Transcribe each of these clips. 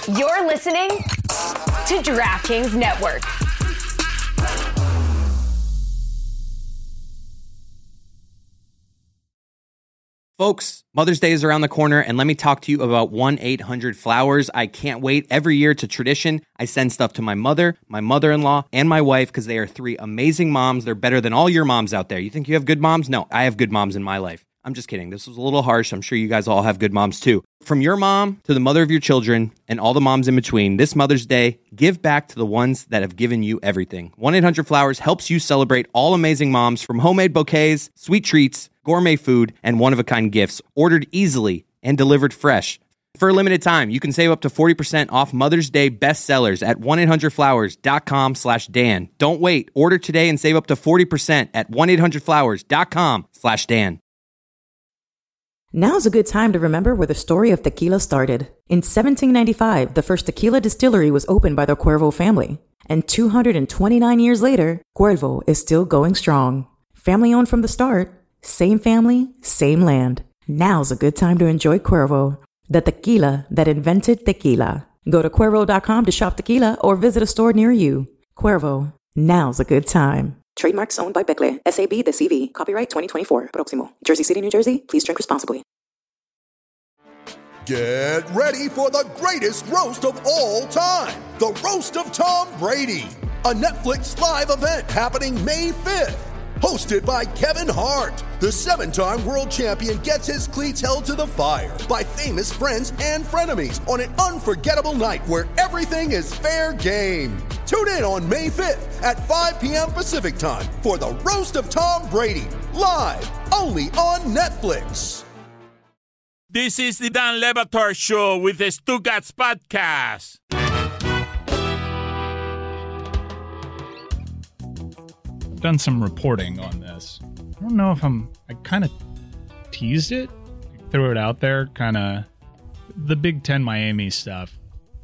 You're listening to DraftKings Network. Folks, Mother's Day is around the corner, and let me talk to you about 1-800-Flowers. I can't wait. Every year, it's a tradition. I send stuff to my mother, my mother-in-law, and my wife because they are three amazing moms. They're better than all your moms out there. You think you have good moms? No, I have good moms in my life. I'm just kidding. This was a little harsh. I'm sure you guys all have good moms too. From your mom to the mother of your children and all the moms in between, this Mother's Day, give back to the ones that have given you everything. 1-800-Flowers helps you celebrate all amazing moms, from homemade bouquets, sweet treats, gourmet food, and one-of-a-kind gifts, ordered easily and delivered fresh. For a limited time, you can save up to 40% off Mother's Day bestsellers at 1-800-Flowers.com/Dan. Don't wait. Order today and save up to 40% at 1-800-Flowers.com/Dan. Now's a good time to remember where the story of tequila started. In 1795, the first tequila distillery was opened by the Cuervo family. And 229 years later, Cuervo is still going strong. Family owned from the start, same family, same land. Now's a good time to enjoy Cuervo, the tequila that invented tequila. Go to Cuervo.com to shop tequila or visit a store near you. Cuervo, now's a good time. Trademarks owned by Becle, SAB de CV. Copyright 2024. Proximo. Jersey City, New Jersey. Please drink responsibly. Get ready for the greatest roast of all time. The Roast of Tom Brady. A Netflix live event happening May 5th. Hosted by Kevin Hart. The 7-time world champion gets his cleats held to the fire by famous friends and frenemies on an unforgettable night where everything is fair game. Tune in on May 5th at 5 p.m. Pacific time for the Roast of Tom Brady, live only on Netflix. This is the Dan Le Batard Show with the Stugats Podcast. Done some reporting on this. I don't know if I kind of teased it, threw it out there, kind of the Big Ten Miami stuff.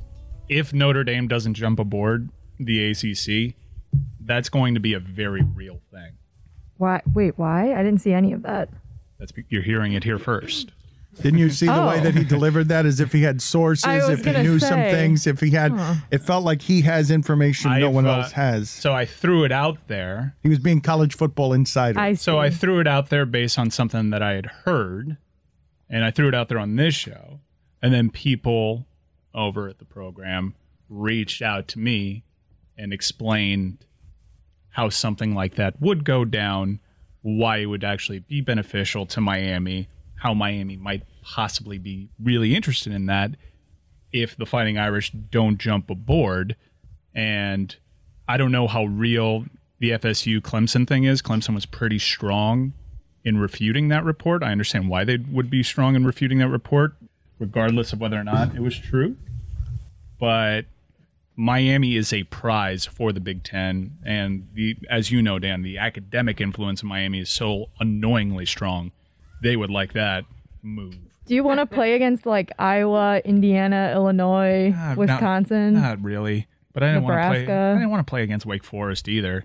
If Notre Dame doesn't jump aboard the ACC, that's going to be a very real thing. Why? Wait, why? I didn't see any of that. You're hearing it here first. Didn't you see the way that he delivered that? As if he had sources, if he knew some things, if he had, it felt like he has information no one else has. So I threw it out there. He was being college football insider. So I threw it out there based on something that I had heard, and I threw it out there on this show. And then people over at the program reached out to me and explained how something like that would go down, why it would actually be beneficial to Miami, how Miami might possibly be really interested in that if the Fighting Irish don't jump aboard. And I don't know how real the FSU-Clemson thing is. Clemson was pretty strong in refuting that report. I understand why they would be strong in refuting that report, regardless of whether or not it was true. But Miami is a prize for the Big Ten. And as you know, Dan, the academic influence of Miami is so annoyingly strong. They would like that move. Do you want to play against like Iowa, Indiana, Illinois, Wisconsin? Not really. But I didn't want to play. I didn't want to play against Wake Forest either.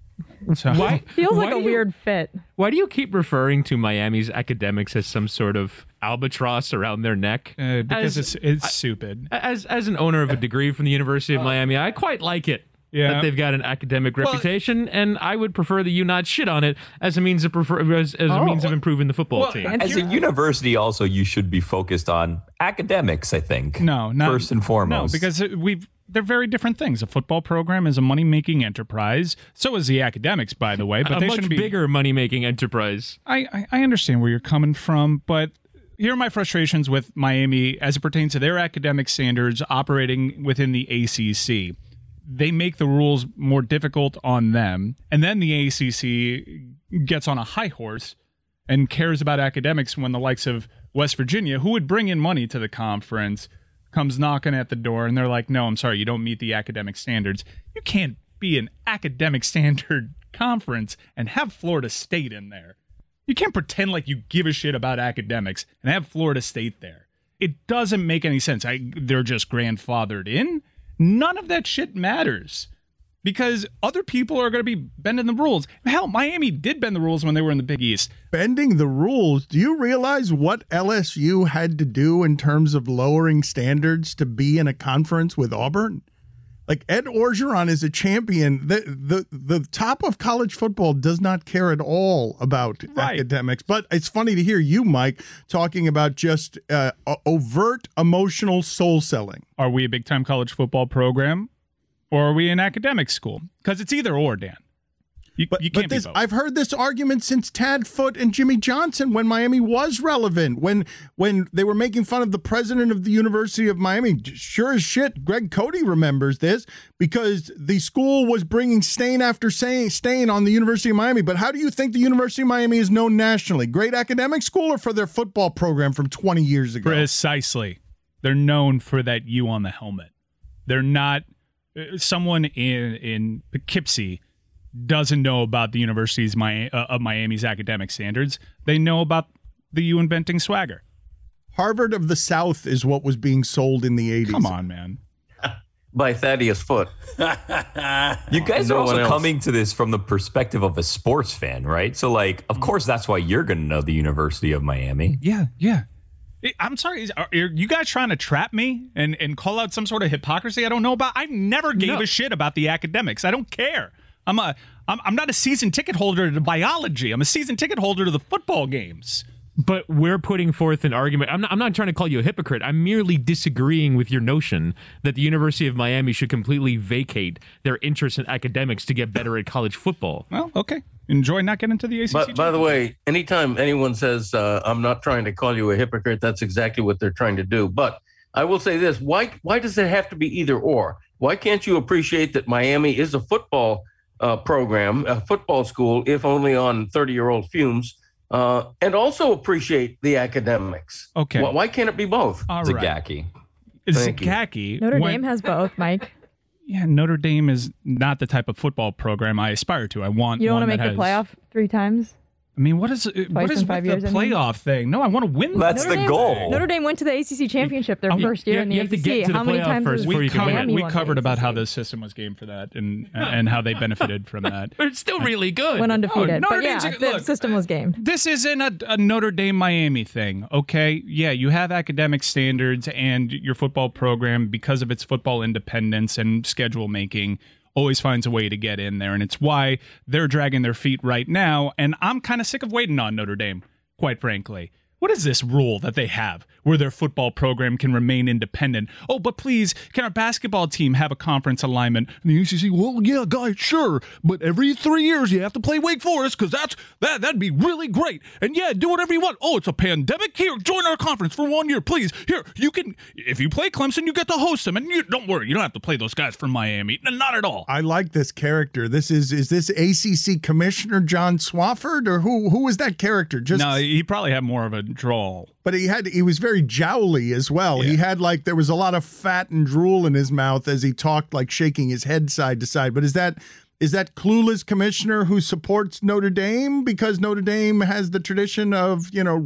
So feels like a weird fit. Why do you keep referring to Miami's academics as some sort of albatross around their neck? Because it's stupid. As an owner of a degree from the University of Miami, I quite like it. Yeah. That they've got an academic reputation, and I would prefer that you not shit on it as a means of improving the football team. As a university, also, you should be focused on academics, I think. No, not first and foremost. No, because they're very different things. A football program is a money-making enterprise. So is the academics, by the way. But they shouldn't be bigger money-making enterprise. I understand where you're coming from, but here are my frustrations with Miami as it pertains to their academic standards operating within the ACC. They make the rules more difficult on them, and then the ACC gets on a high horse and cares about academics when the likes of West Virginia, who would bring in money to the conference, comes knocking at the door, and they're like, no, I'm sorry, you don't meet the academic standards. You can't be an academic standard conference and have Florida State in there. You can't pretend like you give a shit about academics and have Florida State there. It doesn't make any sense. They're just grandfathered in. None of that shit matters. because other people are going to be bending the rules. Hell, Miami did bend the rules when they were in the Big East. Bending the rules? Do you realize what LSU had to do in terms of lowering standards to be in a conference with Auburn? Like, Ed Orgeron is a champion. The top of college football does not care at all about academics. But it's funny to hear you, Mike, talking about just overt emotional soul selling. Are we a big-time college football program, or are we an academic school? Because it's either or, Dan. You can't be both. I've heard this argument since Tad Foote and Jimmy Johnson when Miami was relevant, when they were making fun of the president of the University of Miami. Sure as shit, Greg Cody remembers this because the school was bringing stain after stain on the University of Miami. But how do you think the University of Miami is known nationally? Great academic school or for their football program from 20 years ago? Precisely. They're known for that U on the helmet. They're not someone in Poughkeepsie doesn't know about the University's of Miami's academic standards. They know about the U inventing swagger. Harvard of the South is what was being sold in the 80s. Come on, man. By Thaddeus Foote. You guys are also coming to this from the perspective of a sports fan, right? So, like, of course, that's why you're going to know the University of Miami. Yeah. I'm sorry. Are you guys trying to trap me and call out some sort of hypocrisy I don't know about? I never gave a shit about the academics. I don't care. I'm not a season ticket holder to biology. I'm a season ticket holder to the football games. But we're putting forth an argument. I'm not trying to call you a hypocrite. I'm merely disagreeing with your notion that the University of Miami should completely vacate their interest in academics to get better at college football. Well, okay. Enjoy not getting to the ACC. But by the way, anytime anyone says, I'm not trying to call you a hypocrite, that's exactly what they're trying to do. But I will say this. Why does it have to be either or? Why can't you appreciate that Miami is a football program, a football school, if only on 30-year-old fumes, and also appreciate the academics? Okay. Why can't it be both? All right. Zagacki. Notre Dame has both, Mike. Yeah, Notre Dame is not the type of football program I aspire to. You don't want to make the playoff 3 times? I mean, what is the playoff thing? No, I want to win. That's the goal. Notre Dame went to the ACC championship their first year in the ACC. To get to how the many times first we covered about how the system was game for that and how they benefited from that. It's still really good. Went undefeated. The system was game. This isn't a Notre Dame Miami thing, okay? Yeah, you have academic standards and your football program, because of its football independence and schedule making, always finds a way to get in there, and it's why they're dragging their feet right now, and I'm kind of sick of waiting on Notre Dame, quite frankly. What is this rule that they have where their football program can remain independent? Oh, but please, can our basketball team have a conference alignment? And the UCC, well, yeah, guys, sure, but every 3 years you have to play Wake Forest because that'd be really great. And yeah, do whatever you want. Oh, it's a pandemic? Here, join our conference for 1 year, please. Here, you can, if you play Clemson, you get to host them. And don't worry, you don't have to play those guys from Miami. Not at all. I like this character. Is this ACC Commissioner John Swafford, or who was that character? No, he probably had more of a drawl. But he was very jowly as well. Yeah. He had there was a lot of fat and drool in his mouth as he talked, like shaking his head side to side. But is that clueless commissioner who supports Notre Dame because Notre Dame has the tradition of,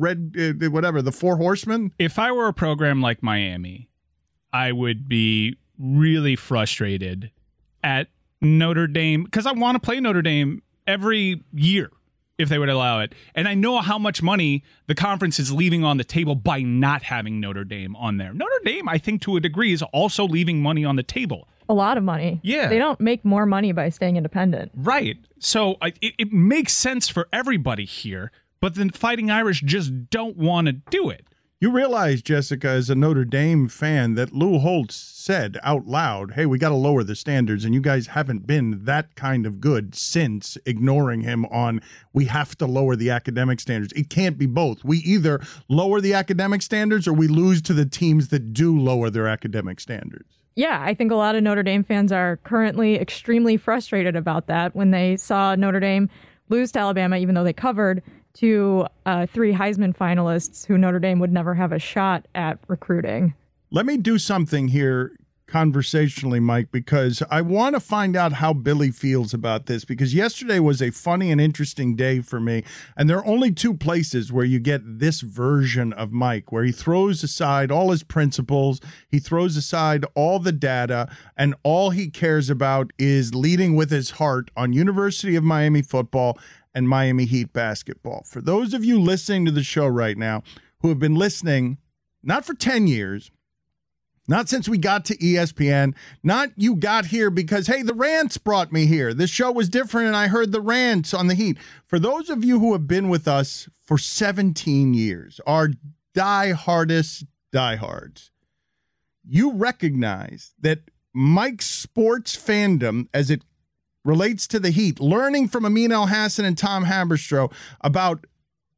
the Four Horsemen? If I were a program like Miami, I would be really frustrated at Notre Dame because I want to play Notre Dame every year, if they would allow it. And I know how much money the conference is leaving on the table by not having Notre Dame on there. Notre Dame, I think, to a degree, is also leaving money on the table. A lot of money. Yeah. They don't make more money by staying independent. Right. So it makes sense for everybody here, but the Fighting Irish just don't want to do it. You realize, Jessica, as a Notre Dame fan, that Lou Holtz said out loud, hey, we got to lower the standards, and you guys haven't been that kind of good since, ignoring him on we have to lower the academic standards. It can't be both. We either lower the academic standards or we lose to the teams that do lower their academic standards. Yeah, I think a lot of Notre Dame fans are currently extremely frustrated about that when they saw Notre Dame lose to Alabama, even though they covered, to 3 Heisman finalists who Notre Dame would never have a shot at recruiting. Let me do something here conversationally, Mike, because I want to find out how Billy feels about this, because yesterday was a funny and interesting day for me. And there are only two places where you get this version of Mike, where he throws aside all his principles, he throws aside all the data, and all he cares about is leading with his heart on University of Miami football and Miami Heat basketball. For those of you listening to the show right now who have been listening, not for 10 years, not since we got to ESPN, not you got here because, hey, the rants brought me here. This show was different and I heard the rants on the Heat. For those of you who have been with us for 17 years, our diehardest diehards, you recognize that Mike's sports fandom, as it relates to the Heat, learning from Amin Elhassan and Tom Haberstroh about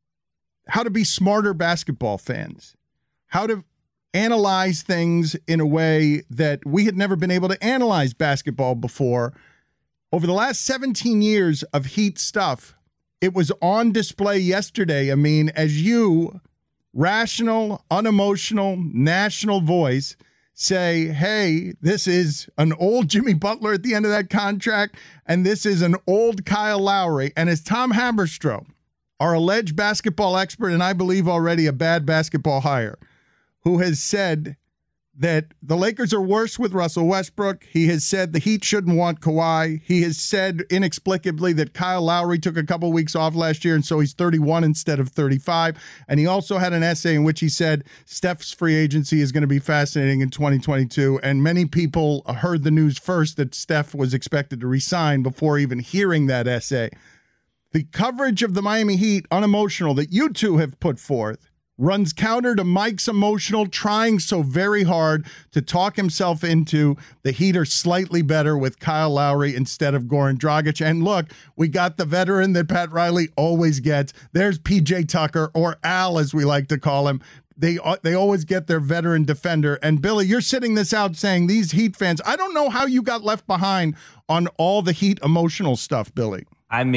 how to be smarter basketball fans, how to analyze things in a way that we had never been able to analyze basketball before. Over the last 17 years of Heat stuff, it was on display yesterday, as you, rational, unemotional, national voice, say, hey, this is an old Jimmy Butler at the end of that contract, and this is an old Kyle Lowry. And as Tom Haberstroh, our alleged basketball expert, and I believe already a bad basketball hire, who has said that the Lakers are worse with Russell Westbrook. He has said the Heat shouldn't want Kawhi. He has said inexplicably that Kyle Lowry took a couple weeks off last year, and so he's 31 instead of 35. And he also had an essay in which he said Steph's free agency is going to be fascinating in 2022. And many people heard the news first that Steph was expected to resign before even hearing that essay. The coverage of the Miami Heat, unemotional, that you two have put forth, runs counter to Mike's emotional, trying so very hard to talk himself into the Heat are slightly better with Kyle Lowry instead of Goran Dragic. And look, we got the veteran that Pat Riley always gets. There's PJ Tucker, or Al as we like to call him. They always get their veteran defender. And Billy, you're sitting this out saying these Heat fans, I don't know how you got left behind on all the Heat emotional stuff, Billy.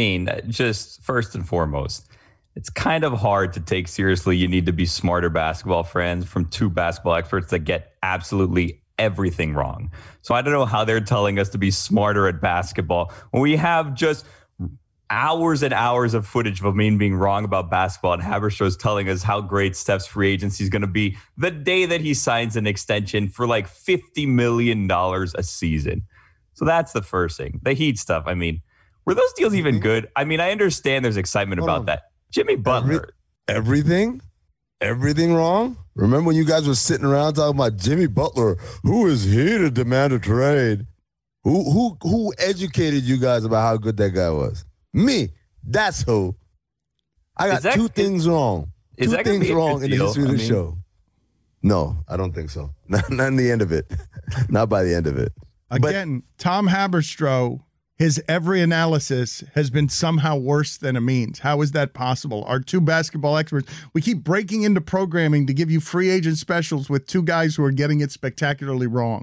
Just first and foremost, it's kind of hard to take seriously. You need to be smarter basketball fans from two basketball experts that get absolutely everything wrong. So I don't know how they're telling us to be smarter at basketball when we have just hours and hours of footage of Amin being wrong about basketball, and Haberstroh's telling us how great Steph's free agency is going to be the day that he signs an extension for like $50 million a season. So that's the first thing. The Heat stuff, were those deals even good? I understand there's excitement about that. Jimmy Butler. Everything wrong? Remember when you guys were sitting around talking about Jimmy Butler? Who is he to demand a trade? Who educated you guys about how good that guy was? Me. That's who. I got two things wrong. Two things wrong in the history of the show. No, I don't think so. Not in the end of it. Not by the end of it. Again, Tom Haberstroh, his every analysis has been somehow worse than Amin's. How is that possible? Our two basketball experts, we keep breaking into programming to give you free agent specials with two guys who are getting it spectacularly wrong.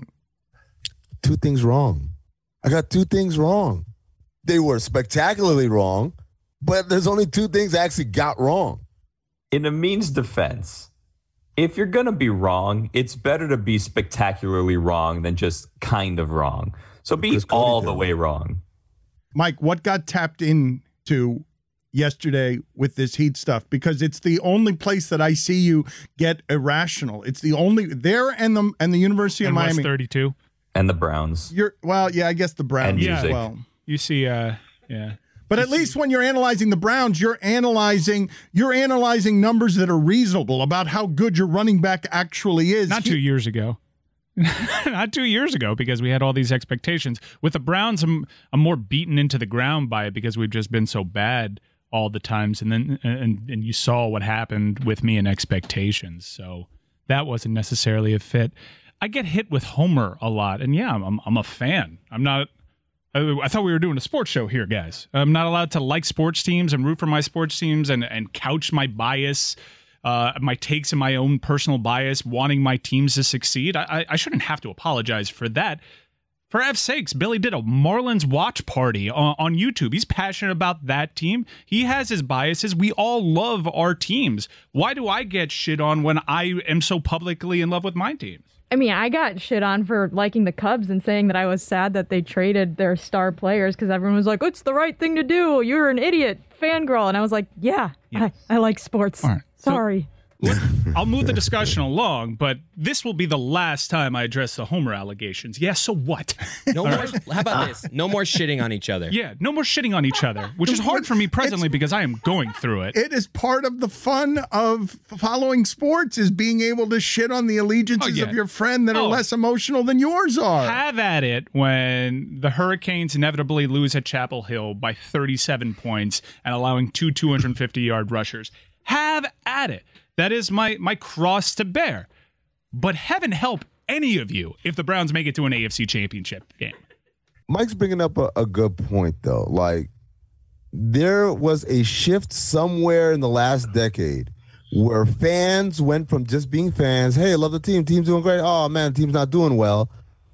Two things wrong. I got two things wrong. They were spectacularly wrong, but there's only two things I actually got wrong. In Amin's defense, if you're going to be wrong, it's better to be spectacularly wrong than just kind of wrong. So be all the way wrong. Mike, what got tapped into yesterday with this Heat stuff? Because it's the only place that I see you get irrational. It's the only there and the University of Miami. West 32 and the Browns. I guess the Browns as well. You see, But at least when you're analyzing the Browns, you're analyzing numbers that are reasonable about how good your running back actually is. Not 2 years ago. Not 2 years ago, because we had all these expectations. With the Browns, I'm more beaten into the ground by it because we've just been so bad all the times. And then and you saw what happened with me and expectations. So that wasn't necessarily a fit. I get hit with Homer a lot, and I'm a fan. I'm not. I thought we were doing a sports show here, guys. I'm not allowed to like sports teams and root for my sports teams and couch my bias, my takes and my own personal bias, wanting my teams to succeed. I shouldn't have to apologize for that. For F's sakes, Billy did a Marlins watch party on YouTube. He's passionate about that team. He has his biases. We all love our teams. Why do I get shit on when I am so publicly in love with my teams? I mean, I got shit on for liking the Cubs and saying that I was sad that they traded their star players because everyone was like, it's the right thing to do. You're an idiot, fangirl. And I was like, yeah. I like sports. All right. Sorry. I'll move the discussion along, but this will be the last time I address the Homer allegations. Yeah, so what? No more. How about this? No more shitting on each other. Yeah, no more shitting on each other, which is hard for me presently because I am going through it. It is part of the fun of following sports is being able to shit on the allegiances of your friend that are less emotional than yours are. Have at it when the Hurricanes inevitably lose at Chapel Hill by 37 points and allowing 2 250-yard rushers. Have at it. That is my cross to bear. But heaven help any of you if the Browns make it to an AFC championship game. Mike's bringing up a good point, though. Like, there was a shift somewhere in the last decade where fans went from just being fans, hey, I love the team, team's doing great, oh, man, team's not doing well,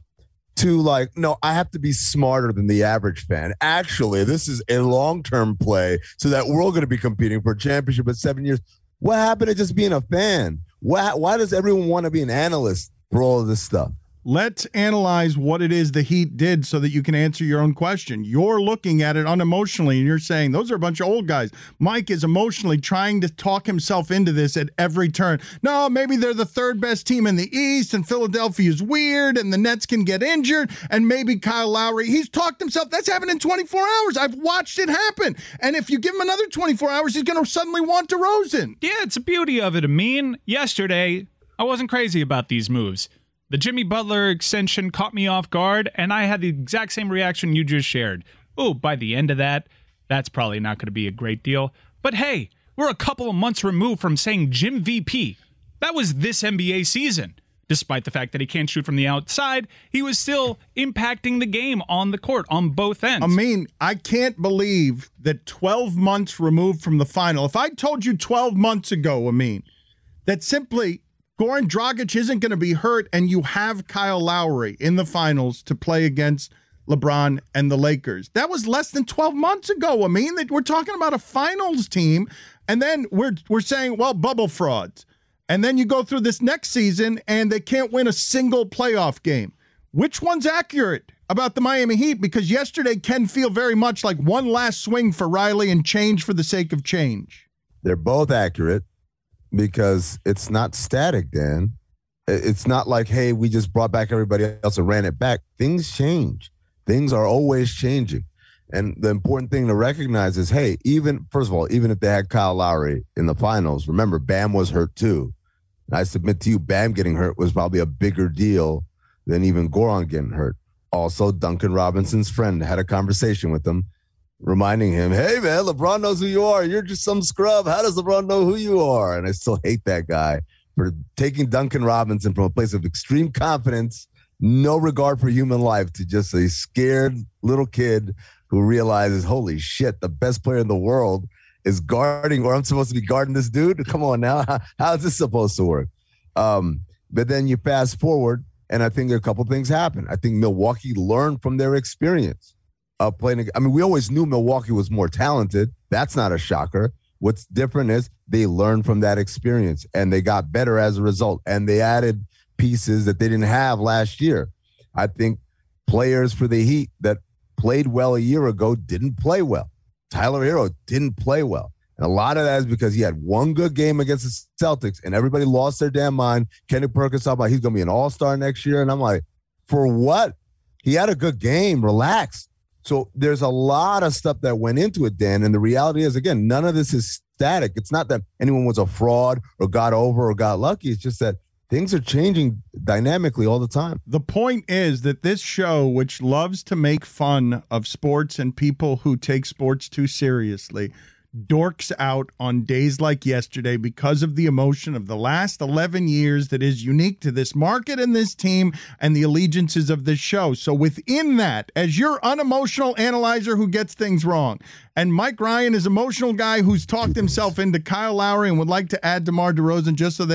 to like, no, I have to be smarter than the average fan. Actually, this is a long-term play so that we're all going to be competing for a championship in 7 years. What happened to just being a fan? Why does everyone want to be an analyst for all of this stuff? Let's analyze what it is the Heat did so that you can answer your own question. You're looking at it unemotionally, and you're saying, those are a bunch of old guys. Mike is emotionally trying to talk himself into this at every turn. No, maybe they're the third best team in the East, and Philadelphia's weird, and the Nets can get injured, and maybe Kyle Lowry. He's talked himself. That's happened in 24 hours. I've watched it happen. And if you give him another 24 hours, he's going to suddenly want DeRozan. Yeah, it's the beauty of it. I mean, yesterday, I wasn't crazy about these moves. The Jimmy Butler extension caught me off guard, and I had the exact same reaction you just shared. Oh, by the end of that, that's probably not going to be a great deal. But hey, we're a couple of months removed from saying Jim VP. That was this NBA season. Despite the fact that he can't shoot from the outside, he was still impacting the game on the court on both ends. I mean, I can't believe that 12 months removed from the final. If I told you 12 months ago, that simply Goran Dragic isn't going to be hurt, and you have Kyle Lowry in the finals to play against LeBron and the Lakers. That was less than 12 months ago. That we're talking about a finals team, and then we're saying, well, bubble frauds. And then you go through this next season, and they can't win a single playoff game. Which one's accurate about the Miami Heat? Because yesterday can feel very much like one last swing for Riley and change for the sake of change. They're both accurate. Because it's not static, Dan. It's not like, hey, we just brought back everybody else and ran it back. Things change. Things are always changing. And the important thing to recognize is, hey, first of all, even if they had Kyle Lowry in the finals, remember, Bam was hurt too. And I submit to you, Bam getting hurt was probably a bigger deal than even Goran getting hurt. Also, Duncan Robinson's friend had a conversation with him, reminding him, hey, man, LeBron knows who you are. You're just some scrub. How does LeBron know who you are? And I still hate that guy for taking Duncan Robinson from a place of extreme confidence, no regard for human life, to just a scared little kid who realizes, holy shit, the best player in the world is guarding, or I'm supposed to be guarding this dude? Come on now. How is this supposed to work? But then you fast forward, and I think a couple things happen. I think Milwaukee learned from their experience. Playing. I mean, we always knew Milwaukee was more talented. That's not a shocker. What's different is they learned from that experience, and they got better as a result, and they added pieces that they didn't have last year. I think players for the Heat that played well a year ago didn't play well. Tyler Hero didn't play well. And a lot of that is because he had one good game against the Celtics, and everybody lost their damn mind. Kenny Perkins talking about he's going to be an all-star next year, and I'm like, for what? He had a good game. Relax. So there's a lot of stuff that went into it, Dan. And the reality is, again, none of this is static. It's not that anyone was a fraud or got over or got lucky. It's just that things are changing dynamically all the time. The point is that this show, which loves to make fun of sports and people who take sports too seriously, dorks out on days like yesterday because of the emotion of the last 11 years that is unique to this market and this team and the allegiances of this show. So within that, as your unemotional analyzer who gets things wrong, and Mike Ryan is emotional guy who's talked himself into Kyle Lowry and would like to add DeMar DeRozan just so that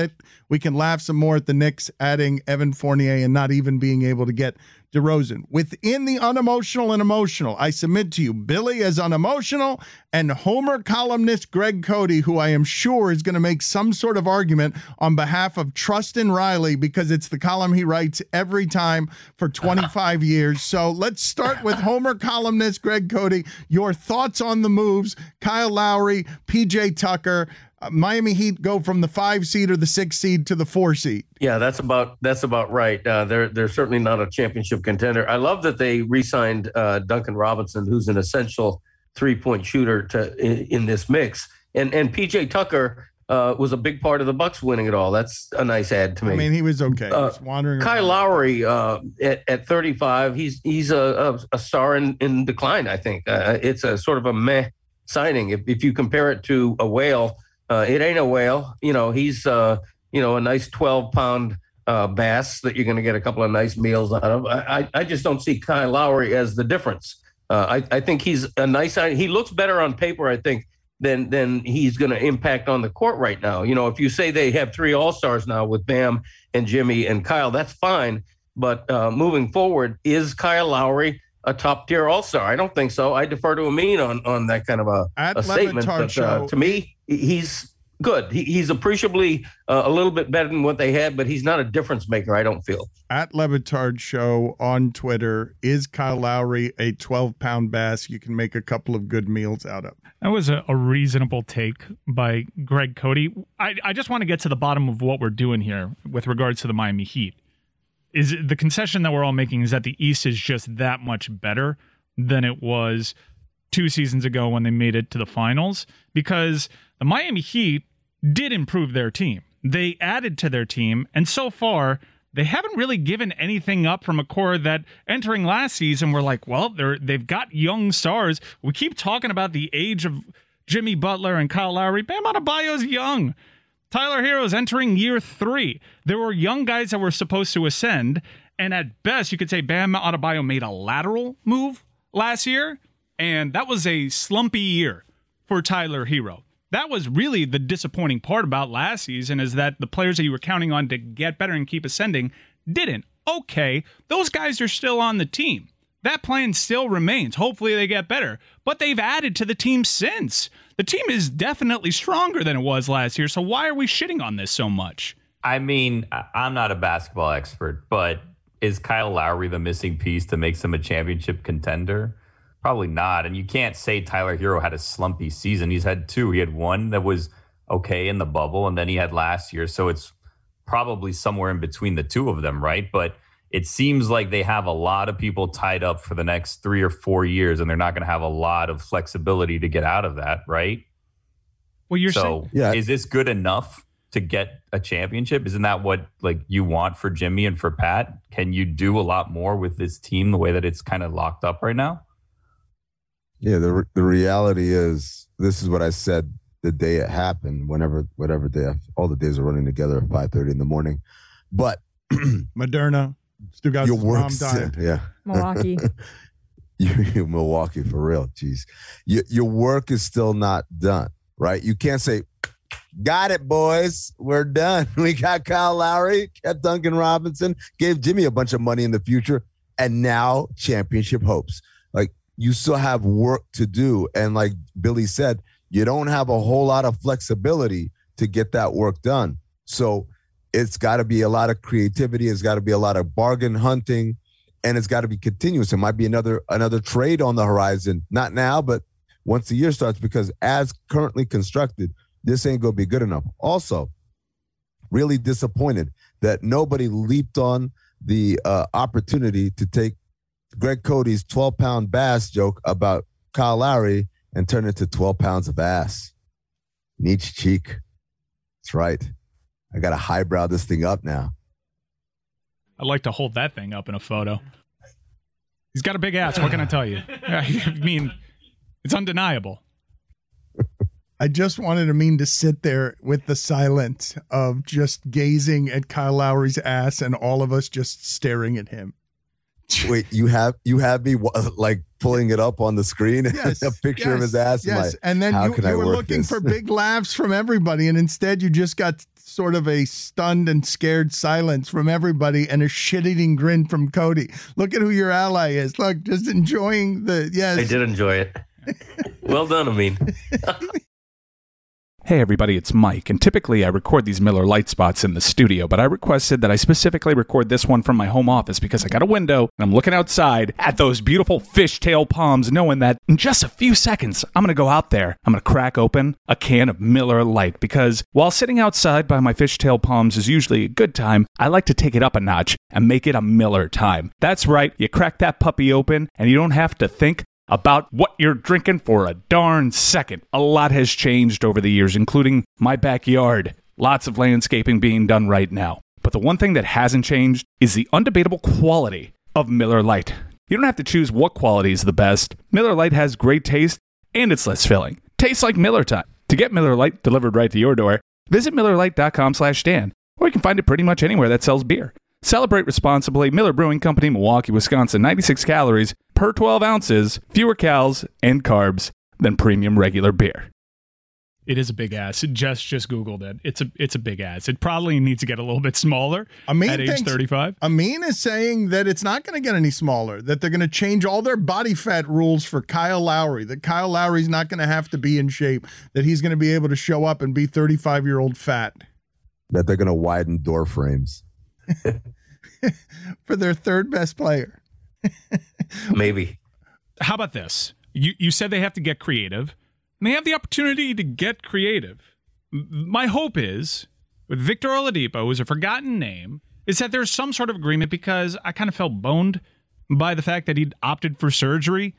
we can laugh some more at the Knicks adding Evan Fournier and not even being able to get DeRozan. Within the unemotional and emotional, I submit to you Billy as unemotional and Homer columnist Greg Cody, who I am sure is going to make some sort of argument on behalf of Trustin Riley because it's the column he writes every time for 25 years. So let's start with Homer columnist Greg Cody. Your thoughts on the moves, Kyle Lowry, PJ Tucker. Miami Heat go from the 5 seed or the 6 seed to the 4 seed. Yeah, that's about right. They're certainly not a championship contender. I love that they re-signed Duncan Robinson, who's an essential 3-point shooter in this mix, and PJ Tucker was a big part of the Bucks winning it all. That's a nice add to me. I mean, he was okay. He was wandering Kyle Lowry at 35, he's a star in decline. I think it's a sort of a meh signing if you compare it to a whale. It ain't a whale. He's, a nice 12-pound bass that you're going to get a couple of nice meals out of. I just don't see Kyle Lowry as the difference. I think he's a nice sign. He looks better on paper, I think, than he's going to impact on the court right now. If you say they have 3 All-Stars now with Bam and Jimmy and Kyle, that's fine. But moving forward, is Kyle Lowry a top-tier All-Star? I don't think so. I defer to Amin on that kind of a statement. But to me, he's good. He's appreciably a little bit better than what they had, but he's not a difference maker, I don't feel. At Levitard Show on Twitter, is Kyle Lowry a 12-pound bass you can make a couple of good meals out of? That was a reasonable take by Greg Cody. I just want to get to the bottom of what we're doing here with regards to the Miami Heat. Is the concession that we're all making is that the East is just that much better than it was 2 seasons ago when they made it to the finals, because the Miami Heat did improve their team. They added to their team, and so far they haven't really given anything up from a core that entering last season were like, well, they've got young stars. We keep talking about the age of Jimmy Butler and Kyle Lowry. Bam Adebayo's young. Tyler Herro's entering year 3. There were young guys that were supposed to ascend, and at best, you could say Bam Adebayo made a lateral move last year, and that was a slumpy year for Tyler Herro. That was really the disappointing part about last season, is that the players that you were counting on to get better and keep ascending didn't. Okay, those guys are still on the team. That plan still remains. Hopefully they get better. But they've added to the team since. The team is definitely stronger than it was last year, so why are we shitting on this so much? I mean, I'm not a basketball expert, but is Kyle Lowry the missing piece to make them a championship contender? Probably not. And you can't say Tyler Herro had a slumpy season. He's had 2. He had 1 that was okay in the bubble, and then he had last year. So it's probably somewhere in between the 2 of them, right? But it seems like they have a lot of people tied up for the next 3 or 4 years, and they're not going to have a lot of flexibility to get out of that, right? Well, you're saying, is this good enough to get a championship? Isn't that what you want for Jimmy and for Pat? Can you do a lot more with this team the way that it's kind of locked up right now? Yeah, the reality is, this is what I said the day it happened, whatever day, all the days are running together at 5:30 in the morning. But Moderna, Stugat's mom died. Yeah. Milwaukee. you Milwaukee, for real. Jeez. Your work is still not done, right? You can't say, got it, boys. We're done. We got Kyle Lowry, got Duncan Robinson, gave Jimmy a bunch of money in the future, and now championship hopes. You still have work to do. And like Billy said, you don't have a whole lot of flexibility to get that work done. So it's got to be a lot of creativity. It's got to be a lot of bargain hunting, and it's got to be continuous. It might be another trade on the horizon. Not now, but once the year starts, because as currently constructed, this ain't going to be good enough. Also, really disappointed that nobody leaped on the opportunity to take Greg Cody's 12-pound bass joke about Kyle Lowry and turn it to 12 pounds of ass in each cheek. That's right. I got to highbrow this thing up now. I'd like to hold that thing up in a photo. He's got a big ass. What can I tell you? I mean, it's undeniable. I just wanted Amin to sit there with the silence of just gazing at Kyle Lowry's ass and all of us just staring at him. Wait, you have me like pulling it up on the screen, yes, a picture of his ass. Yes, and then you were looking for big laughs from everybody, and instead you just got sort of a stunned and scared silence from everybody and a shit-eating grin from Cody. Look at who your ally is. Look, just enjoying the, yes. I did enjoy it. Well done, Amin. Hey everybody, it's Mike, and typically I record these Miller Lite spots in the studio, but I requested that I specifically record this one from my home office because I got a window and I'm looking outside at those beautiful fishtail palms, knowing that in just a few seconds I'm going to go out there, I'm going to crack open a can of Miller Lite, because while sitting outside by my fishtail palms is usually a good time, I like to take it up a notch and make it a Miller time. That's right, you crack that puppy open and you don't have to think about what you're drinking for a darn second. A lot has changed over the years, including my backyard. Lots of landscaping being done right now. But the one thing that hasn't changed is the undebatable quality of Miller Lite. You don't have to choose what quality is the best. Miller Lite has great taste, and it's less filling. Tastes like Miller time. To get Miller Lite delivered right to your door, visit MillerLite.com/Dan, or you can find it pretty much anywhere that sells beer. Celebrate responsibly. Miller Brewing Company, Milwaukee, Wisconsin. 96 calories per 12 ounces, fewer calories and carbs than premium regular beer. It is a big ass. Just Googled it. It's a big ass. It probably needs to get a little bit smaller at age 35. Amin is saying that it's not going to get any smaller, that they're going to change all their body fat rules for Kyle Lowry, that Kyle Lowry's not going to have to be in shape, that he's going to be able to show up and be 35-year-old fat. That they're going to widen door frames. For their third best player. Maybe. How about this? You said they have to get creative, and they have the opportunity to get creative. My hope is, with Victor Oladipo, who's a forgotten name, is that there's some sort of agreement, because I kind of felt boned by the fact that he'd opted for surgery.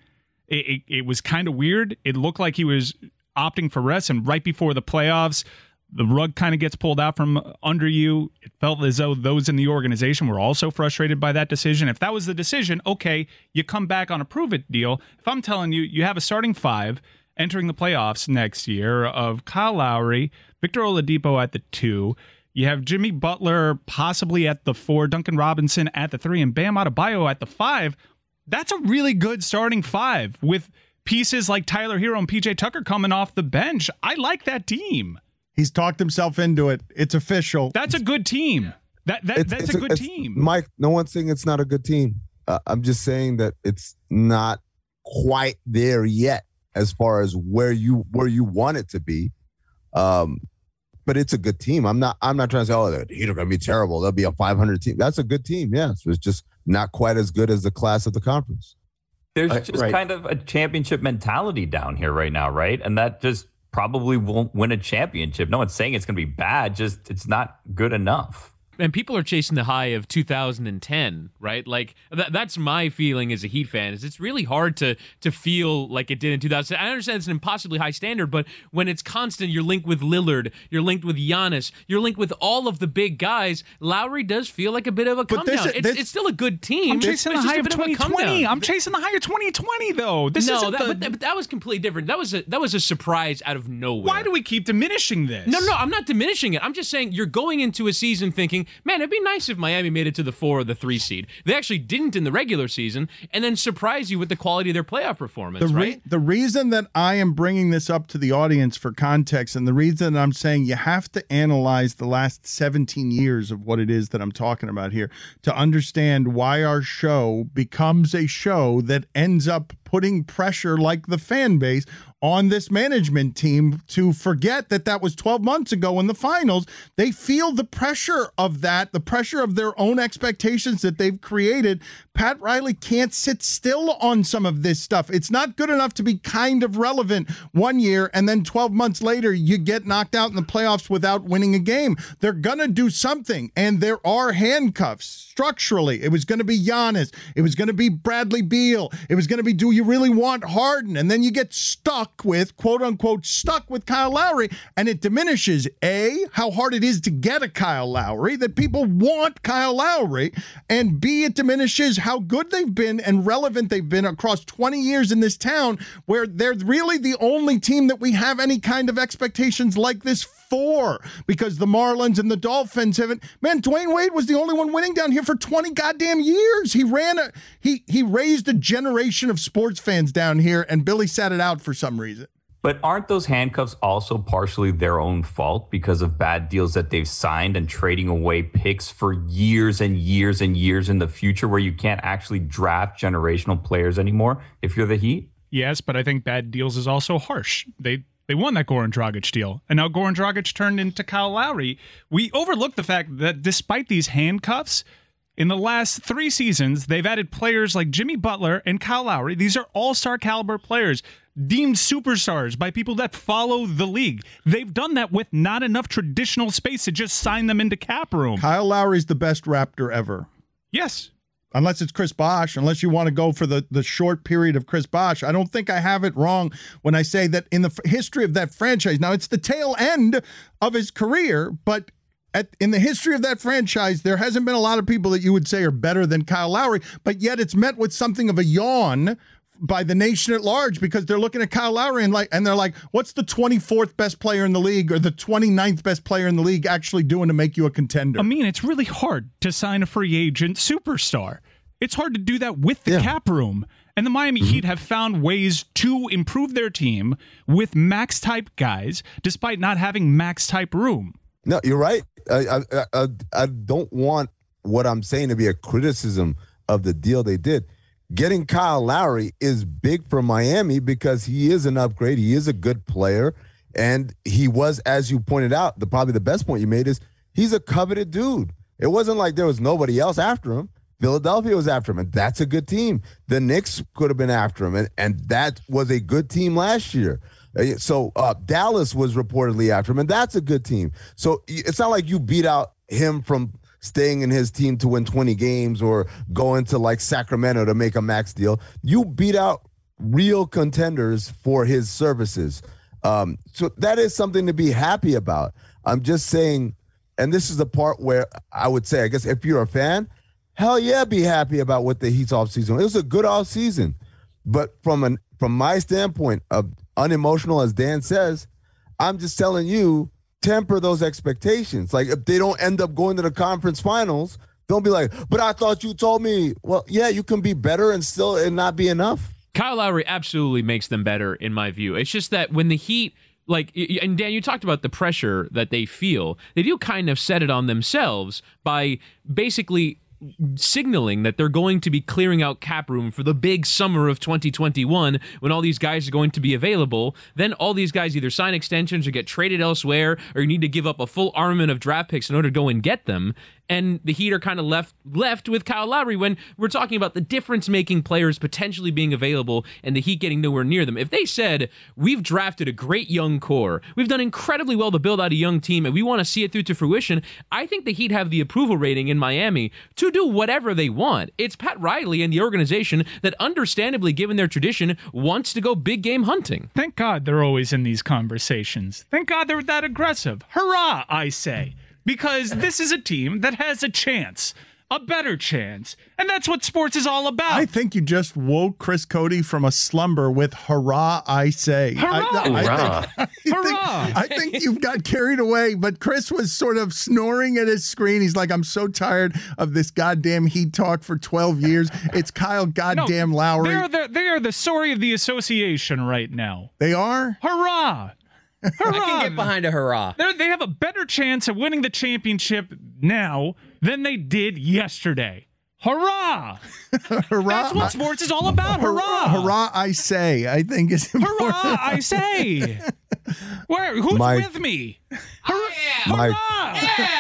It was kind of weird. It looked like he was opting for rest, and right before the playoffs, the rug kind of gets pulled out from under you. It felt as though those in the organization were also frustrated by that decision. If that was the decision, okay, you come back on a prove-it deal. If I'm telling you, you have a starting five entering the playoffs next year of Kyle Lowry, Victor Oladipo at the 2, you have Jimmy Butler possibly at the 4, Duncan Robinson at the 3, and Bam Adebayo at the 5, that's a really good starting 5 with pieces like Tyler Hero and PJ Tucker coming off the bench. I like that team. He's talked himself into it. It's official. That's a good team. That's a good team. Mike, no one's saying it's not a good team. I'm just saying that it's not quite there yet as far as where you want it to be. But it's a good team. I'm not trying to say, oh, they're going to be terrible. They'll be a 500 team. That's a good team. Yes, it's just not quite as good as the class of the conference. There's just kind of a championship mentality down here right now, right? And that just probably won't win a championship. No one's saying it's going to be bad, just it's not good enough. And people are chasing the high of 2010, right? Like that's my feeling as a Heat fan. Is it's really hard to feel like it did in 2010. I understand it's an impossibly high standard, but when it's constant, you're linked with Lillard, you're linked with Giannis, you're linked with all of the big guys. Lowry does feel like a bit of a come down. It's still a good team. I'm chasing the high of 2020. I'm chasing the high of 2020, though. But that was completely different. That was a surprise out of nowhere. Why do we keep diminishing this? No, I'm not diminishing it. I'm just saying you're going into a season thinking, man, it'd be nice if Miami made it to the 4 or the 3 seed. They actually didn't in the regular season, and then surprise you with the quality of their playoff performance, right? The reason that I am bringing this up to the audience for context, and the reason I'm saying you have to analyze the last 17 years of what it is that I'm talking about here to understand why our show becomes a show that ends up putting pressure, like the fan base, on this management team to forget that was 12 months ago in the finals. They feel the pressure of that, the pressure of their own expectations that they've created. Pat Riley can't sit still on some of this stuff. It's not good enough to be kind of relevant one year, and then 12 months later, you get knocked out in the playoffs without winning a game. They're going to do something, and there are handcuffs structurally. It was going to be Giannis. It was going to be Bradley Beal. It was going to be, do you really want Harden? And then you get stuck with, quote unquote, stuck with Kyle Lowry, and it diminishes, A, how hard it is to get a Kyle Lowry, that people want Kyle Lowry, and B, it diminishes how good they've been and relevant they've been across 20 years in this town, where they're really the only team that we have any kind of expectations like this for, because the Marlins and the Dolphins haven't. Man, Dwayne Wade was the only one winning down here for 20 goddamn years. He raised a generation of sports fans down here, and Billy sat it out for some reason. But aren't those handcuffs also partially their own fault because of bad deals that they've signed and trading away picks for years and years and years in the future where you can't actually draft generational players anymore if you're the Heat? Yes, but I think bad deals is also harsh. They won that Goran Dragic deal, and now Goran Dragic turned into Kyle Lowry. We overlooked the fact that despite these handcuffs, in the last 3 seasons, they've added players like Jimmy Butler and Kyle Lowry. These are all-star caliber players, deemed superstars by people that follow the league. They've done that with not enough traditional space to just sign them into cap room. Kyle Lowry's the best Raptor ever. Yes. Unless it's Chris Bosh, unless you want to go for the short period of Chris Bosh. I don't think I have it wrong when I say that in the history of that franchise, now it's the tail end of his career, but in the history of that franchise, there hasn't been a lot of people that you would say are better than Kyle Lowry, but yet it's met with something of a yawn by the nation at large because they're looking at Kyle Lowry and they're like, what's the 24th best player in the league or the 29th best player in the league actually doing to make you a contender? I mean, it's really hard to sign a free agent superstar. It's hard to do that with the cap room. And the Miami Heat have found ways to improve their team with max-type guys despite not having max-type room. No, you're right. I don't want what I'm saying to be a criticism of the deal they did. Getting Kyle Lowry is big for Miami because he is an upgrade. He is a good player. And he was, as you pointed out, probably the best point you made is he's a coveted dude. It wasn't like there was nobody else after him. Philadelphia was after him, and that's a good team. The Knicks could have been after him, and that was a good team last year. So Dallas was reportedly after him, and that's a good team. So it's not like you beat out him from staying in his team to win 20 games or going to like Sacramento to make a max deal. You beat out real contenders for his services. So that is something to be happy about. I'm just saying, and this is the part where I would say, I guess if you're a fan, hell yeah, be happy about what the Heat's offseason. It was a good offseason. But from my standpoint of unemotional, as Dan says, I'm just telling you, temper those expectations. Like, if they don't end up going to the conference finals, don't be like, but I thought you told me. Well, yeah, you can be better and not be enough. Kyle Lowry absolutely makes them better, in my view. It's just that when the Heat, like, and Dan, you talked about the pressure that they feel. They do kind of set it on themselves by basically signaling that they're going to be clearing out cap room for the big summer of 2021 when all these guys are going to be available. Then all these guys either sign extensions or get traded elsewhere, or you need to give up a full armament of draft picks in order to go and get them. And the Heat are kind of left with Kyle Lowry when we're talking about the difference-making players potentially being available and the Heat getting nowhere near them. If they said, we've drafted a great young core, we've done incredibly well to build out a young team, and we want to see it through to fruition, I think the Heat have the approval rating in Miami to do whatever they want. It's Pat Riley and the organization that, understandably, given their tradition, wants to go big game hunting. Thank God they're always in these conversations. Thank God they're that aggressive. Hurrah, I say. Because this is a team that has a chance, a better chance, and that's what sports is all about. I think you just woke Chris Cody from a slumber with hurrah, I say. Hurrah! I think you've got carried away, but Chris was sort of snoring at his screen. He's like, I'm so tired of this goddamn Heat talk for 12 years. It's Kyle goddamn Lowry. They are the story of the association right now. They are? Hurrah! Hurrah! I can get behind a hurrah. They have a better chance of winning the championship now than they did yesterday. Hurrah! Hurrah! That's what sports is all about. Hurrah! Hurrah, I say. I think it's important. Hurrah, I say. Who's Mike. with me? Mike. Hurrah!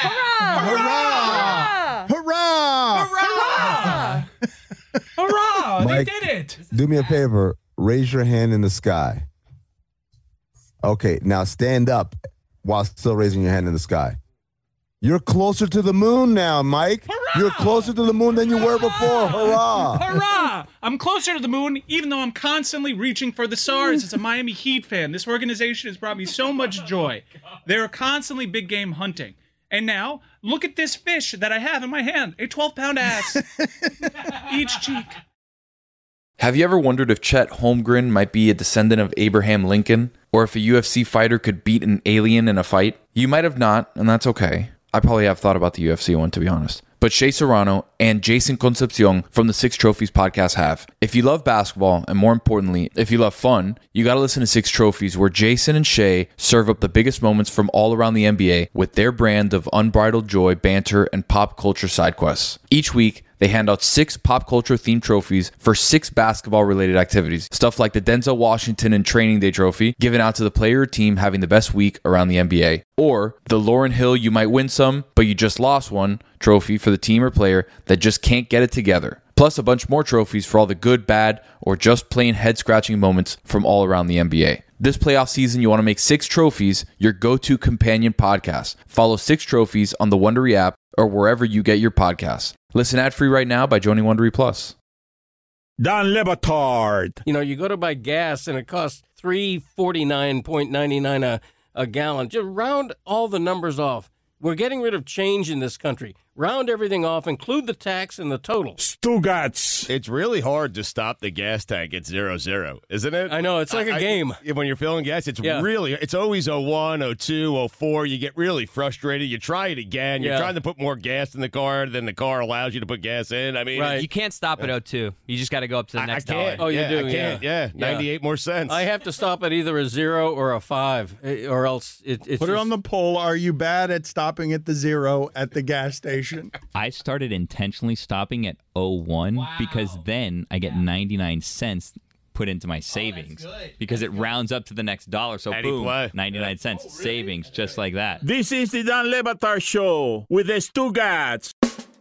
Hurrah! Hurrah! Hurrah! Hurrah! Mike, They did it. Do me a favor. Raise your hand in the sky. Okay, now stand up while still raising your hand in the sky. You're closer to the moon now, Mike. Hurrah! You're closer to the moon than you were before. Hurrah! Hurrah! I'm closer to the moon, even though I'm constantly reaching for the stars. As a Miami Heat fan, this organization has brought me so much joy. They're constantly big game hunting. And now, look at this fish that I have in my hand. A 12-pound ass. Each cheek. Have you ever wondered if Chet Holmgren might be a descendant of Abraham Lincoln? Or if a UFC fighter could beat an alien in a fight? You might have not, and that's okay. I probably have thought about the UFC one, to be honest. but Shea Serrano and Jason Concepcion from the Six Trophies podcast have. If you love basketball, and more importantly, if you love fun, you got to listen to Six Trophies, where Jason and Shea serve up the biggest moments from all around the NBA with their brand of unbridled joy, banter, and pop culture side quests. Each week, they hand out 6 pop culture themed trophies for 6 basketball related activities. Stuff like the Denzel Washington and Training Day trophy, given out to the player or team having the best week around the NBA. Or the Lauryn Hill You Might Win Some, But You Just Lost One trophy for the team or player that just can't get it together. Plus a bunch more trophies for all the good, bad, or just plain head-scratching moments from all around the NBA. This playoff season, you want to make 6 Trophies your go-to companion podcast. Follow 6 Trophies on the Wondery app or wherever you get your podcasts. Listen ad-free right now by joining Wondery Plus. Don Le Batard. You know, you go to buy gas and it costs $3.49.99 a gallon. Just round all the numbers off. We're getting rid of change in this country. Round everything off, include the tax and the total. Stugats. It's really hard to stop the gas tank at 0-0, isn't it? I know, it's like a game. When you're filling gas, it's always 01, 02, 04. You get really frustrated. You try it again. You're trying to put more gas in the car than the car allows you to put gas in. I mean, you can't stop at 02. You just got to go up to the next dollar. Oh, you do? I can't. Yeah, 98 more cents. I have to stop at either a 0 or a 5, or else it's Put it on the poll. Are you bad at stopping at the 0 at the gas station? I started intentionally stopping at 01 because then I get 99 cents put into my savings because it rounds up to the next dollar. So boom, 99 cents savings just like that. This is the Don Le Batard Show with the Stugats.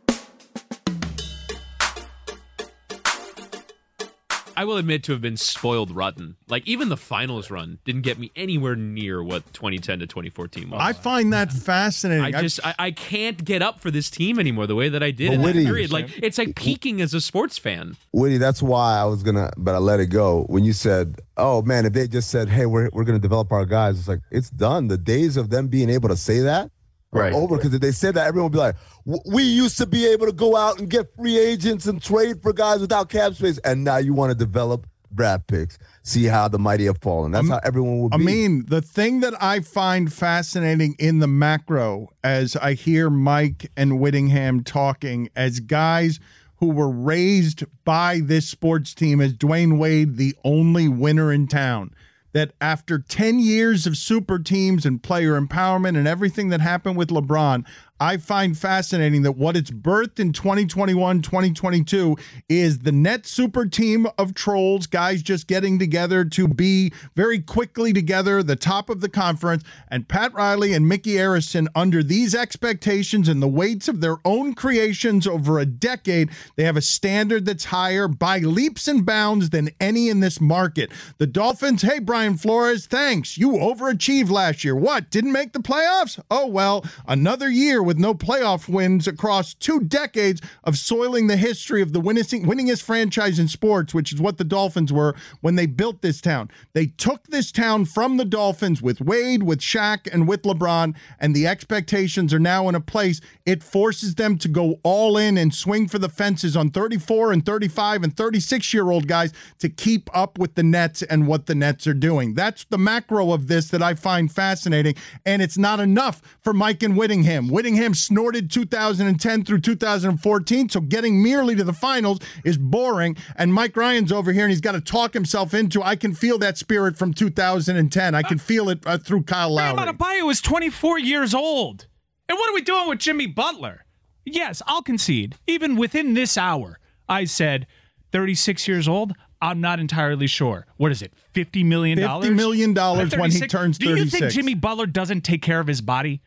I will admit to have been spoiled rotten. Like, even the finals run didn't get me anywhere near what 2010 to 2014 was. I find that fascinating. I can't get up for this team anymore the way that I did in that period. Like, it's like peaking as a sports fan. Woody, that's why I was but I let it go. When you said, oh man, if they just said, hey, we're going to develop our guys, it's like, it's done. The days of them being able to say that are over, because if they said that, everyone would be like, we used to be able to go out and get free agents and trade for guys without cap space, and now you want to develop draft picks. See how the mighty have fallen. That's how everyone will be. I mean, the thing that I find fascinating in the macro, as I hear Mike and Whittingham talking as guys who were raised by this sports team, as Dwayne Wade, the only winner in town, that after 10 years of super teams and player empowerment and everything that happened with LeBron, I find fascinating that what it's birthed in 2021, 2022 is the net super team of trolls, guys just getting together to be very quickly together, the top of the conference, and Pat Riley and Mickey Arison, under these expectations and the weights of their own creations over a decade, they have a standard that's higher by leaps and bounds than any in this market. The Dolphins, hey, Brian Flores, thanks. You overachieved last year. What, didn't make the playoffs? Oh, well, another year with no playoff wins across 2 decades of soiling the history of the winningest franchise in sports, which is what the Dolphins were when they built this town. They took this town from the Dolphins with Wade, with Shaq, and with LeBron, and the expectations are now in a place. It forces them to go all in and swing for the fences on 34 and 35 and 36-year-old guys to keep up with the Nets and what the Nets are doing. That's the macro of this that I find fascinating, and it's not enough for Mike and Whittingham. Whittingham snorted 2010 through 2014, so getting merely to the finals is boring, and Mike Ryan's over here, and he's got to talk himself into, I can feel that spirit from 2010. I can feel it through Kyle Lowry. Bam Adebayo is 24 years old. And what are we doing with Jimmy Butler? Yes, I'll concede. Even within this hour, I said 36 years old. I'm not entirely sure. What is it, $50 million? $50 million when he turns 36. Do you think Jimmy Butler doesn't take care of his body?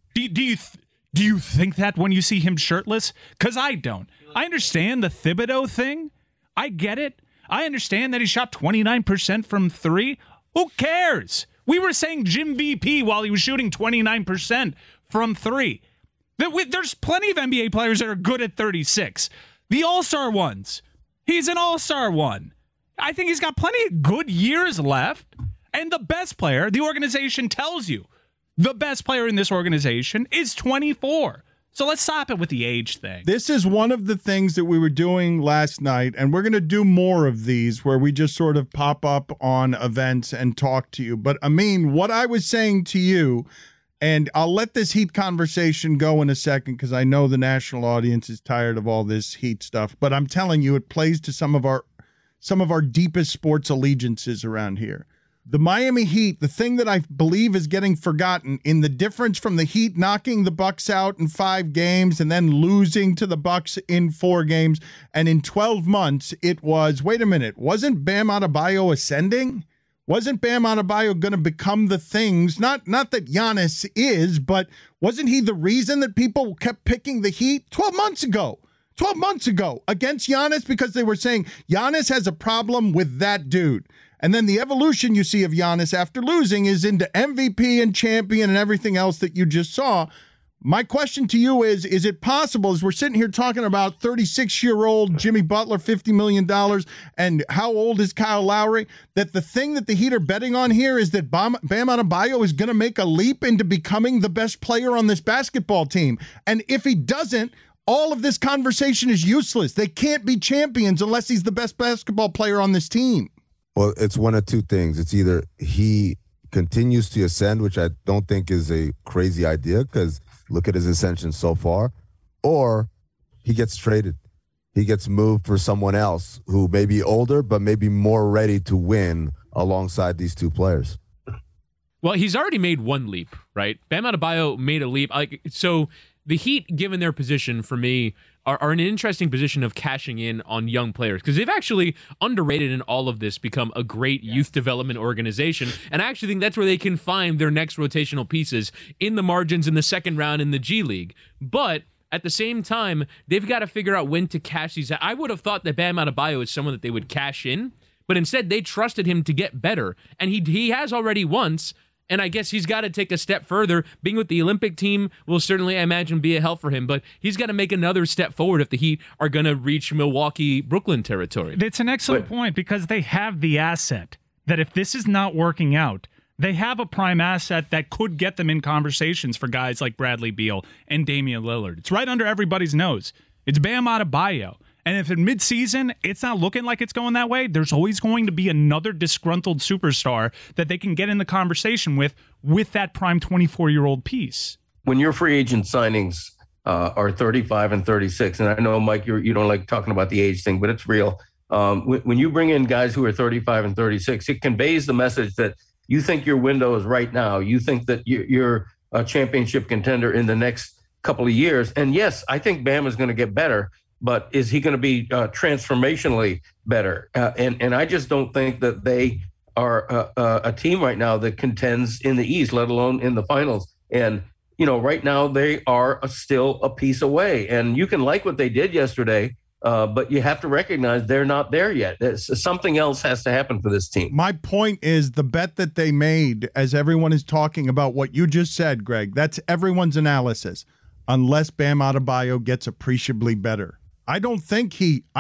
Do you think that when you see him shirtless? Because I don't. I understand the Thibodeau thing. I get it. I understand that he shot 29% from 3. Who cares? We were saying Jim BP while he was shooting 29% from 3. There's plenty of NBA players that are good at 36. The all-star ones. He's an all-star one. I think he's got plenty of good years left. And the best player, the organization tells you, the best player in this organization is 24. So let's stop it with the age thing. This is one of the things that we were doing last night, and we're going to do more of these where we just sort of pop up on events and talk to you. But, Amin, what I was saying to you And I'll let this Heat conversation go in a second because I know the national audience is tired of all this Heat stuff. But I'm telling you, it plays to some of our deepest sports allegiances around here. The Miami Heat, the thing that I believe is getting forgotten in the difference from the Heat knocking the Bucks out in 5 games and then losing to the Bucks in 4 games, and in 12 months it was, wait a minute, wasn't Bam Adebayo ascending? Wasn't Bam Adebayo going to become the things, not that Giannis is, but wasn't he the reason that people kept picking the Heat 12 months ago against Giannis because they were saying Giannis has a problem with that dude? And then the evolution you see of Giannis after losing is into MVP and champion and everything else that you just saw. My question to you is it possible, as we're sitting here talking about 36-year-old Jimmy Butler, $50 million, and how old is Kyle Lowry, that the thing that the Heat are betting on here is that Bam Adebayo is going to make a leap into becoming the best player on this basketball team? And if he doesn't, all of this conversation is useless. They can't be champions unless he's the best basketball player on this team. Well, it's one of two things. It's either he continues to ascend, which I don't think is a crazy idea because look at his ascension so far, or he gets traded. He gets moved for someone else who may be older but maybe more ready to win alongside these two players. Well, he's already made one leap, right? Bam Adebayo made a leap. So the Heat, given their position, for me, are in an interesting position of cashing in on young players because they've actually underrated in all of this, become a great youth development organization. And I actually think that's where they can find their next rotational pieces in the margins in the second round in the G League. But at the same time, they've got to figure out when to cash these out. I would have thought that Bam Adebayo is someone that they would cash in, but instead they trusted him to get better. And he has already once. And I guess he's got to take a step further. Being with the Olympic team will certainly, I imagine, be a help for him. But he's got to make another step forward if the Heat are going to reach Milwaukee, Brooklyn territory. It's an excellent point because they have the asset that if this is not working out, they have a prime asset that could get them in conversations for guys like Bradley Beal and Damian Lillard. It's right under everybody's nose. It's Bam Adebayo. And if in midseason it's not looking like it's going that way, there's always going to be another disgruntled superstar that they can get in the conversation with that prime 24-year-old piece. When your free agent signings are 35 and 36, and I know, Mike, you don't like talking about the age thing, but it's real. When you bring in guys who are 35 and 36, it conveys the message that you think your window is right now. You think that you're a championship contender in the next couple of years. And yes, I think Bam is going to get better. But is he going to be transformationally better? And I just don't think that they are a team right now that contends in the East, let alone in the finals. And, right now they are still a piece away. And you can like what they did yesterday, but you have to recognize they're not there yet. Something else has to happen for this team. My point is the bet that they made, as everyone is talking about what you just said, Greg, that's everyone's analysis, unless Bam Adebayo gets appreciably better. I don't think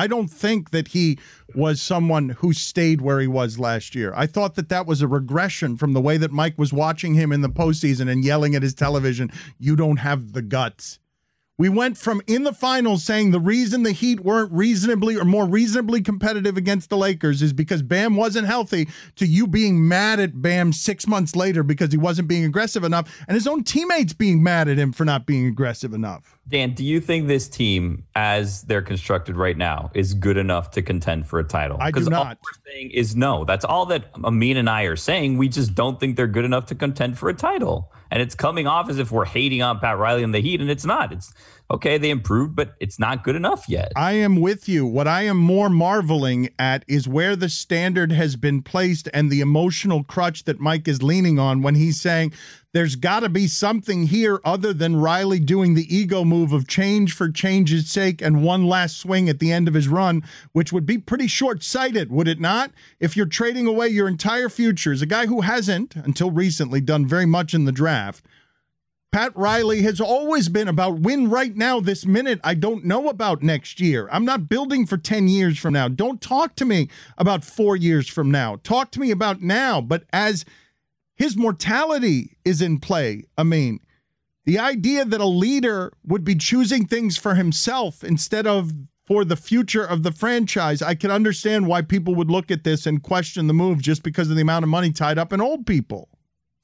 that he was someone who stayed where he was last year. I thought that was a regression from the way that Mike was watching him in the postseason and yelling at his television, "You don't have the guts." We went from in the finals saying the reason the Heat weren't reasonably or more reasonably competitive against the Lakers is because Bam wasn't healthy, to you being mad at Bam 6 months later because he wasn't being aggressive enough and his own teammates being mad at him for not being aggressive enough. Dan, do you think this team, as they're constructed right now, is good enough to contend for a title? I do not. All we're saying is no. That's all that Amin and I are saying. We just don't think they're good enough to contend for a title. And it's coming off as if we're hating on Pat Riley and the Heat, and it's not. It's okay, they improved, but it's not good enough yet. I am with you. What I am more marveling at is where the standard has been placed and the emotional crutch that Mike is leaning on when he's saying there's got to be something here other than Riley doing the ego move of change for change's sake and one last swing at the end of his run, which would be pretty short-sighted, would it not? If you're trading away your entire future as a guy who hasn't, until recently, done very much in the draft. Pat Riley has always been about win right now, this minute. I don't know about next year. I'm not building for 10 years from now. Don't talk to me about 4 years from now. Talk to me about now. But as his mortality is in play, I mean, the idea that a leader would be choosing things for himself instead of for the future of the franchise, I can understand why people would look at this and question the move just because of the amount of money tied up in old people.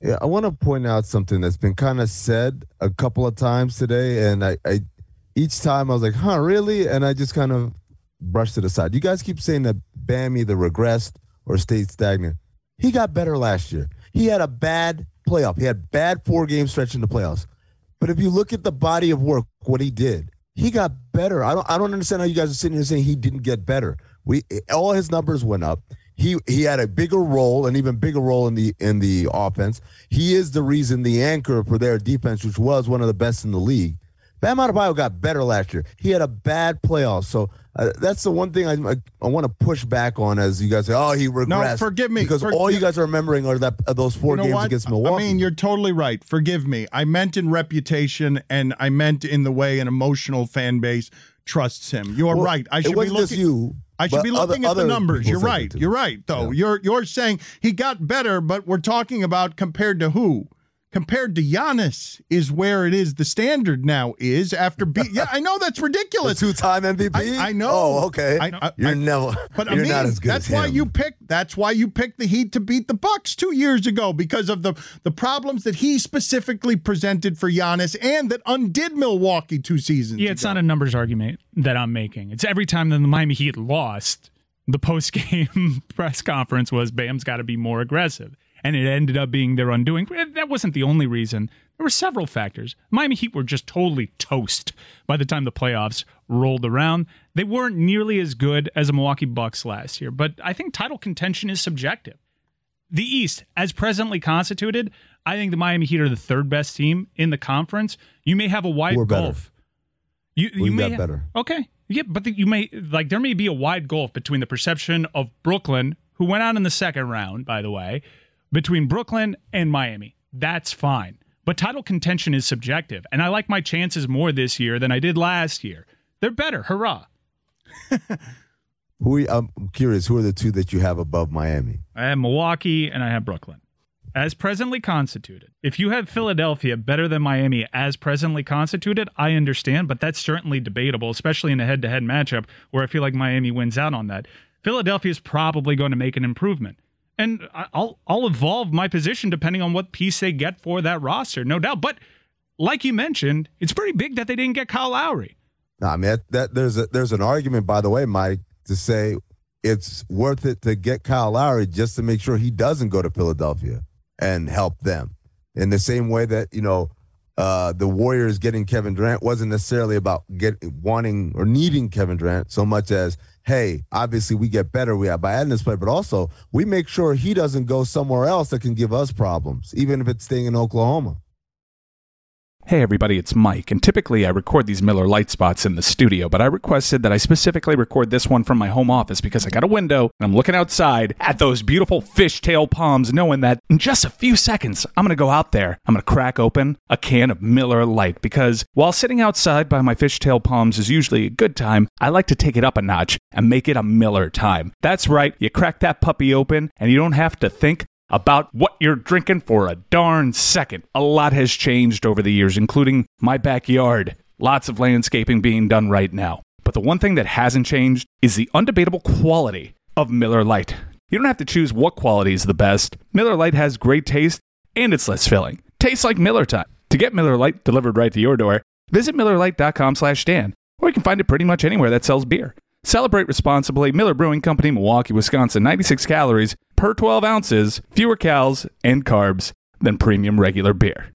Yeah, I want to point out something that's been kind of said a couple of times today, and I each time I was like, huh, really? And I just kind of brushed it aside. You guys keep saying that Bam either regressed or stayed stagnant. He got better last year. He had a bad playoff. He had bad 4-game stretch in the playoffs. But if you look at the body of work, what he did, he got better. I don't understand how you guys are sitting here saying he didn't get better. All his numbers went up. He had a bigger role, an even bigger role in the offense. He is the reason, the anchor for their defense, which was one of the best in the league. Bam Adebayo got better last year. He had a bad playoff. So that's the one thing I want to push back on as you guys say, oh, he regressed. No, forgive me. Because all you guys are remembering are those 4 games against Milwaukee. I mean, you're totally right. Forgive me. I meant in reputation, and I meant in the way an emotional fan base trusts him. You're right. I should be looking. I should be looking at the numbers. You're right. You're right, though. Yeah. You're saying he got better, but we're talking about compared to who? Compared to Giannis is where it is. The standard now is after yeah, I know that's ridiculous. The 2-time MVP. I know. Oh, okay. You're not as good. That's why you picked. That's why you picked the Heat to beat the Bucks 2 years ago, because of the problems that he specifically presented for Giannis and that undid Milwaukee 2 seasons. Yeah, it's not a numbers argument that I'm making. It's every time that the Miami Heat lost, the post-game press conference was Bam's got to be more aggressive. And it ended up being their undoing. That wasn't the only reason. There were several factors. Miami Heat were just totally toast by the time the playoffs rolled around. They weren't nearly as good as the Milwaukee Bucks last year, but I think title contention is subjective. The East, as presently constituted, I think the Miami Heat are the 3rd best team in the conference. You may have a wide gulf. You may got better. Okay. Yeah, but there may be a wide gulf between the perception of Brooklyn, who went out in the 2nd round, by the way, between Brooklyn and Miami. That's fine. But title contention is subjective, and I like my chances more this year than I did last year. They're better. Hurrah. I'm curious, who are the 2 that you have above Miami? I have Milwaukee and I have Brooklyn. As presently constituted. If you have Philadelphia better than Miami as presently constituted, I understand, but that's certainly debatable, especially in a head-to-head matchup where I feel like Miami wins out on that. Philadelphia is probably going to make an improvement. And I'll evolve my position depending on what piece they get for that roster, no doubt. But like you mentioned, it's pretty big that they didn't get Kyle Lowry. No, I mean, there's an argument, by the way, Mike, to say it's worth it to get Kyle Lowry just to make sure he doesn't go to Philadelphia and help them. In the same way that, the Warriors getting Kevin Durant wasn't necessarily about wanting or needing Kevin Durant so much as, hey, obviously we get better by adding this player, but also we make sure he doesn't go somewhere else that can give us problems, even if it's staying in Oklahoma. Hey everybody, it's Mike, and typically I record these Miller Lite spots in the studio, but I requested that I specifically record this one from my home office because I got a window and I'm looking outside at those beautiful fishtail palms, knowing that in just a few seconds I'm going to go out there, I'm going to crack open a can of Miller Lite, because while sitting outside by my fishtail palms is usually a good time, I like to take it up a notch and make it a Miller time. That's right, you crack that puppy open and you don't have to think about what you're drinking for a darn second. A lot has changed over the years, including my backyard. Lots of landscaping being done right now. But the one thing that hasn't changed is the undebatable quality of Miller Lite. You don't have to choose what quality is the best. Miller Lite has great taste, and it's less filling. Tastes like Miller time. To get Miller Lite delivered right to your door, visit MillerLite.com/Dan, or you can find it pretty much anywhere that sells beer. Celebrate responsibly. Miller Brewing Company, Milwaukee, Wisconsin. 96 calories per 12 ounces, fewer calories and carbs than premium regular beer.